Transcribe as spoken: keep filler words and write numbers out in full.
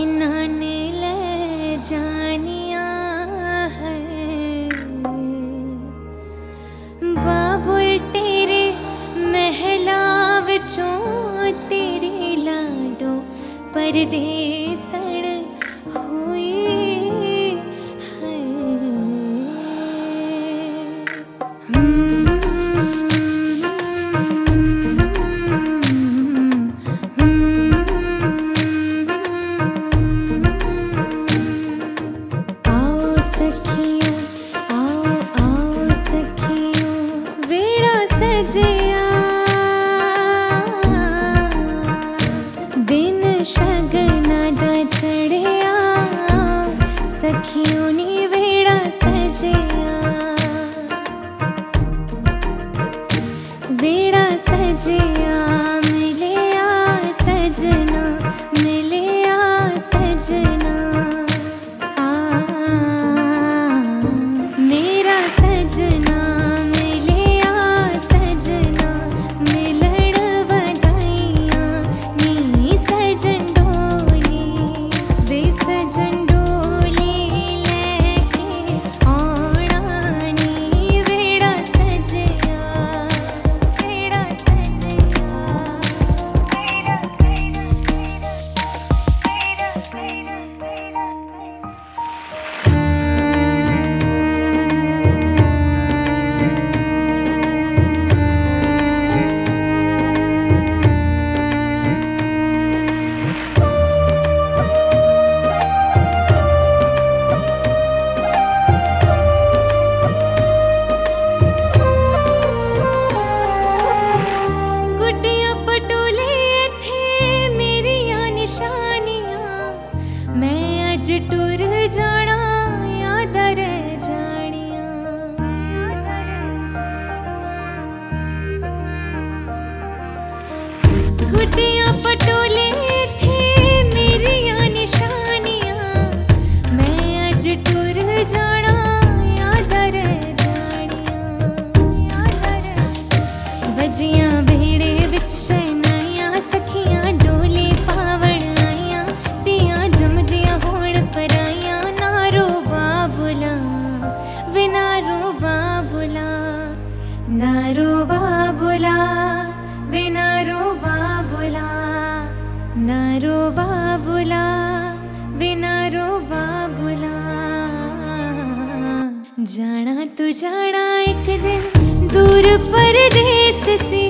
नाने ले जानिया है बाबुल तेरे महला विचों तेरे लाडो परदेसण हुई है। दिन शगना दा चढ़िया सखियों नी वेड़ा सजिया वेड़ा सजिया मिलिया सजना मिलिया सजना आ मेरा सजना टुर जाना याद रह जानिया गुड्डियां पटोले थे मेरिया निशानियां मैं अज टुर जाना याद रह जानिया वजियां बेड़े विच शहनाइयां सखियां डोले पावण आइयां तियां जमदियां पराइया नारो बाबुला विनारो बाबुला नारो बाबुला विनारो बाबुला नारो बाबुला विनारो बाबुला जाना तू जाना एक दिन दूर परदेस से